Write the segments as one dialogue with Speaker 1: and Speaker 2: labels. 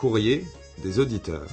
Speaker 1: courrier des auditeurs.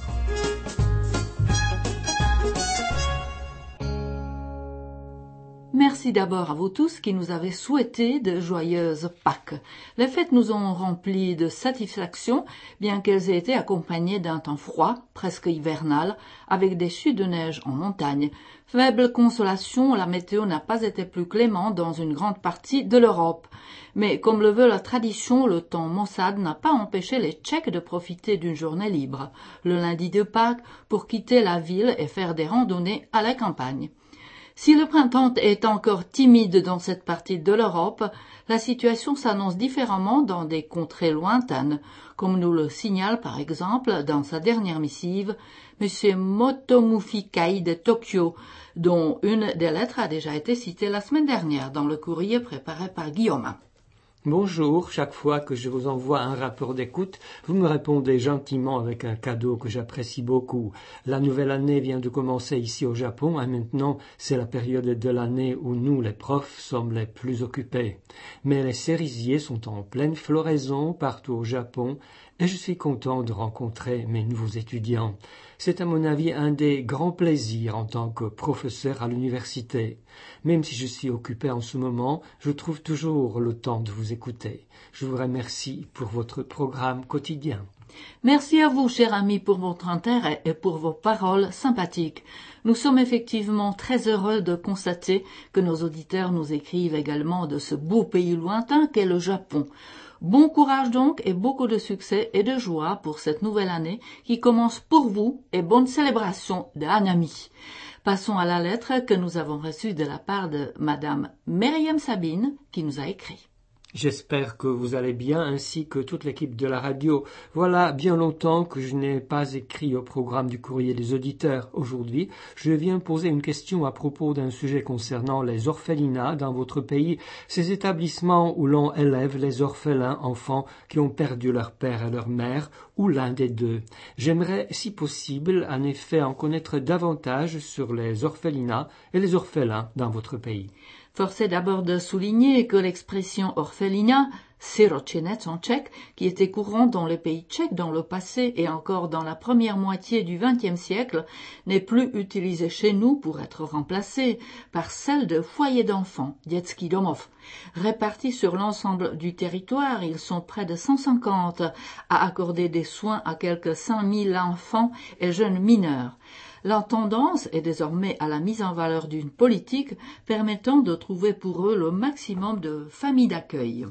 Speaker 2: Merci d'abord à vous tous qui nous avez souhaité de joyeuses Pâques. Les fêtes nous ont remplis de satisfaction, bien qu'elles aient été accompagnées d'un temps froid, presque hivernal, avec des chutes de neige en montagne. Faible consolation, la météo n'a pas été plus clémente dans une grande partie de l'Europe. Mais comme le veut la tradition, le temps maussade n'a pas empêché les Tchèques de profiter d'une journée libre, le lundi de Pâques, pour quitter la ville et faire des randonnées à la campagne. Si le printemps est encore timide dans cette partie de l'Europe, la situation s'annonce différemment dans des contrées lointaines, comme nous le signale par exemple dans sa dernière missive M. Motomufi Kai de Tokyo, dont une des lettres a déjà été citée la semaine dernière dans le courrier préparé par Guillaume.
Speaker 3: Bonjour, chaque fois que je vous envoie un rapport d'écoute, vous me répondez gentiment avec un cadeau que j'apprécie beaucoup. La nouvelle année vient de commencer ici au Japon et maintenant c'est la période de l'année où nous, les profs, sommes les plus occupés. Mais les cerisiers sont en pleine floraison partout au Japon et je suis content de rencontrer mes nouveaux étudiants. C'est à mon avis un des grands plaisirs en tant que professeur à l'université. Même si je suis occupé en ce moment, je trouve toujours le temps de vous écouter. Je vous remercie pour votre programme quotidien.
Speaker 2: Merci à vous, cher ami, pour votre intérêt et pour vos paroles sympathiques. Nous sommes effectivement très heureux de constater que nos auditeurs nous écrivent également de ce beau pays lointain qu'est le Japon. Bon courage donc et beaucoup de succès et de joie pour cette nouvelle année qui commence pour vous et bonne célébration de Hanami. Passons à la lettre que nous avons reçue de la part de Madame Myriam Sabine qui nous a écrit.
Speaker 3: J'espère que vous allez bien ainsi que toute l'équipe de la radio. Voilà bien longtemps que je n'ai pas écrit au programme du courrier des auditeurs. Aujourd'hui, je viens poser une question à propos d'un sujet concernant les orphelinats dans votre pays, ces établissements où l'on élève les orphelins enfants qui ont perdu leur père et leur mère ou l'un des deux. J'aimerais, si possible, en effet en connaître davantage sur les orphelinats et les orphelins dans votre pays.
Speaker 2: Force est d'abord de souligner que l'expression orphelinat, siročinec en tchèque, qui était courant dans les pays tchèques dans le passé et encore dans la première moitié du XXe siècle, n'est plus utilisée chez nous pour être remplacée par celle de foyer d'enfants, dětský domov. Répartis sur l'ensemble du territoire, ils sont près de 150 à accorder des soins à quelques 5000 enfants et jeunes mineurs. La tendance est désormais à la mise en valeur d'une politique permettant de trouver pour eux le maximum de familles d'accueil.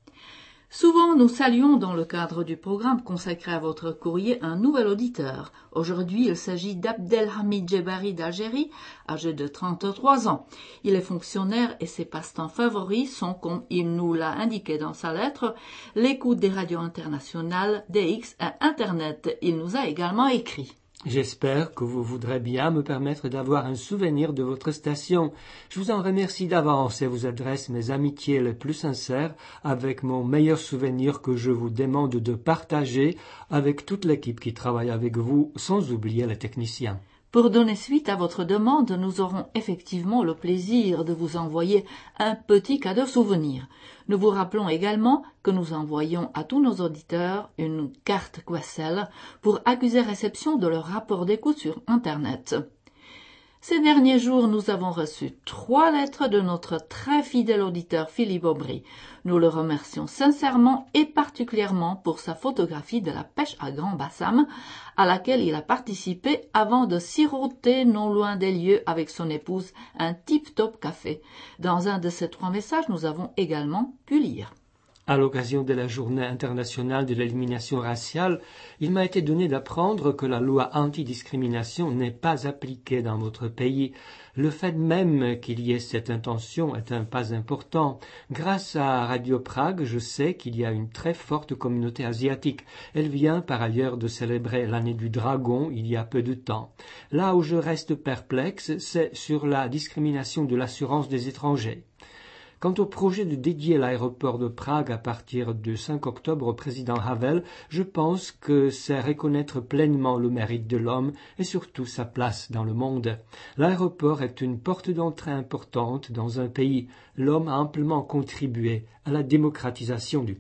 Speaker 2: Souvent, nous saluons dans le cadre du programme consacré à votre courrier un nouvel auditeur. Aujourd'hui, il s'agit d'Abdelhamid Djebari d'Algérie, âgé de 33 ans. Il est fonctionnaire et ses passe-temps favoris sont, comme il nous l'a indiqué dans sa lettre, l'écoute des radios internationales, DX et Internet. Il nous a également écrit.
Speaker 3: J'espère que vous voudrez bien me permettre d'avoir un souvenir de votre station. Je vous en remercie d'avance et vous adresse mes amitiés les plus sincères avec mon meilleur souvenir que je vous demande de partager avec toute l'équipe qui travaille avec vous, sans oublier les techniciens.
Speaker 2: Pour donner suite à votre demande, nous aurons effectivement le plaisir de vous envoyer un petit cadeau souvenir. Nous vous rappelons également que nous envoyons à tous nos auditeurs une carte Quessel pour accuser réception de leur rapport d'écoute sur Internet. Ces derniers jours, nous avons reçu 3 lettres de notre très fidèle auditeur Philippe Aubry. Nous le remercions sincèrement et particulièrement pour sa photographie de la pêche à Grand Bassam, à laquelle il a participé avant de siroter non loin des lieux avec son épouse un tip-top café. Dans un de ces 3 messages, nous avons également pu lire.
Speaker 3: À l'occasion de la Journée internationale de l'élimination raciale, il m'a été donné d'apprendre que la loi antidiscrimination n'est pas appliquée dans votre pays. Le fait même qu'il y ait cette intention est un pas important. Grâce à Radio Prague, je sais qu'il y a une très forte communauté asiatique. Elle vient par ailleurs de célébrer l'année du dragon il y a peu de temps. Là où je reste perplexe, c'est sur la discrimination de l'assurance des étrangers. Quant au projet de dédier l'aéroport de Prague à partir du 5 octobre au président Havel, je pense que c'est reconnaître pleinement le mérite de l'homme et surtout sa place dans le monde. L'aéroport est une porte d'entrée importante dans un pays. L'homme a amplement contribué à la démocratisation du pays.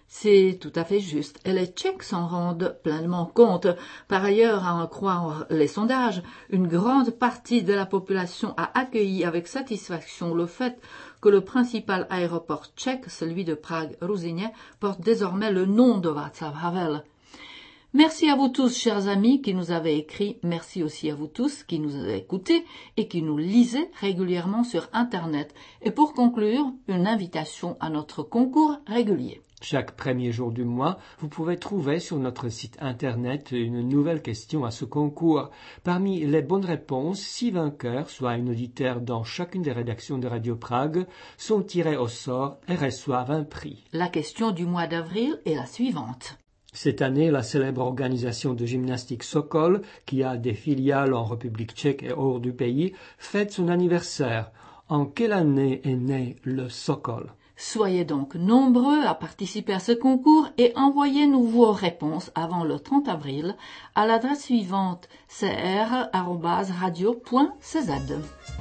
Speaker 2: C'est tout à fait juste, et les Tchèques s'en rendent pleinement compte. Par ailleurs, à en croire les sondages, une grande partie de la population a accueilli avec satisfaction le fait que le principal aéroport tchèque, celui de Prague-Ruzyně, porte désormais le nom de Václav Havel. Merci à vous tous, chers amis, qui nous avez écrit. Merci aussi à vous tous qui nous avez écoutés et qui nous lisez régulièrement sur Internet. Et pour conclure, une invitation à notre concours régulier.
Speaker 3: Chaque premier jour du mois, vous pouvez trouver sur notre site Internet une nouvelle question à ce concours. Parmi les bonnes réponses, 6 vainqueurs, soit un auditeur dans chacune des rédactions de Radio Prague, sont tirés au sort et reçoivent un prix.
Speaker 2: La question du mois d'avril est la suivante.
Speaker 3: Cette année, la célèbre organisation de gymnastique Sokol, qui a des filiales en République tchèque et hors du pays, fête son anniversaire. En quelle année est né le Sokol ?
Speaker 2: Soyez donc nombreux à participer à ce concours et envoyez-nous vos réponses avant le 30 avril à l'adresse suivante cr@radio.cz.